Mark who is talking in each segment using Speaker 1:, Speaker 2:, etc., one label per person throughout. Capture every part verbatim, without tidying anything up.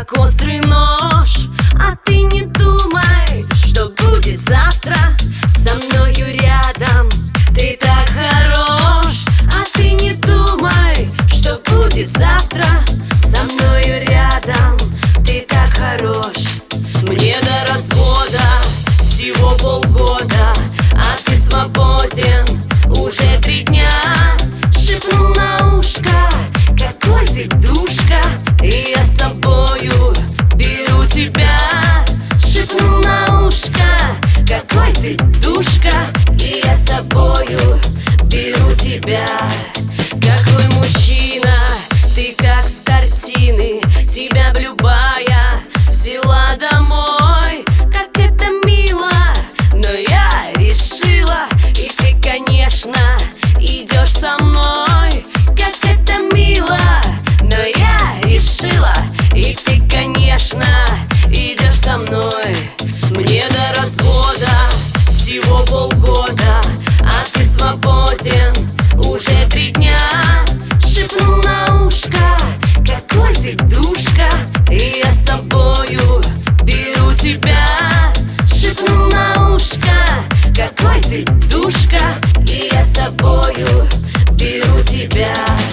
Speaker 1: как острый нож. А ты не думай, что будет завтра со мною рядом. Ты так хорош. А ты не думай, что будет завтра со мною рядом. Ты так хорош. Мне до развода всего полгода, а ты свободен уже три дня. Шепнул на ушко, какой ты душка, и я с собою беру тебя. Шепнул на ушко, какой ты душка, и я с собою беру тебя. Какой мужчина, ты как с картины, тебя б любая взяла домой. Как это мило, но я решила, и ты, конечно, идешь со мной. Как это мило, но я решила, и ты, конечно, идешь со мной. Мне до развода всего полгода, а ты свободен уже три дня. Шепнул на ушко, какой ты душка, и я с собою беру тебя. Шепнул на ушко, какой ты душка, и я с собою беру тебя.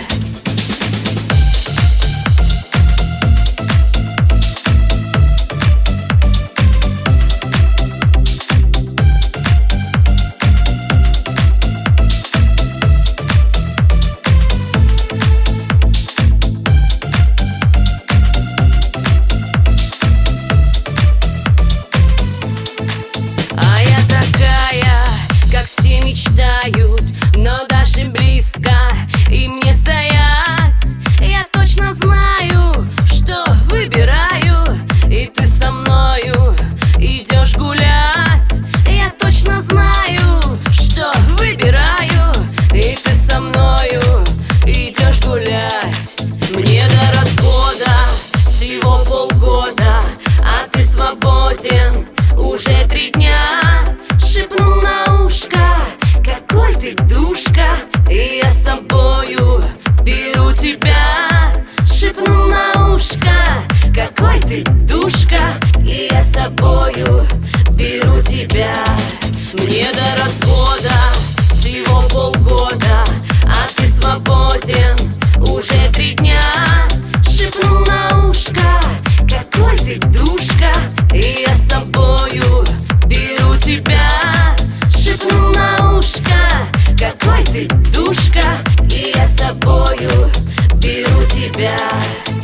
Speaker 1: Все мечтают, но даже близко им не стоять. Я точно знаю, что выбираю, и ты со мною идешь гулять. Я точно знаю, что выбираю, и ты со мною идешь гулять. Мне до развода всего полгода, а ты свободен уже три дня. Шепнул на ушко, какой ты душка, и я с собою беру тебя. Шепнул на ушко, какой ты душка, и я с собою беру тебя. Мне до развода всего полгода, а ты свободен уже три дня. Шепнул на ушко, какой ты душка, и я с собою беру тебя. Шепнул на ушко, какой ты душка, и я с собою беру тебя.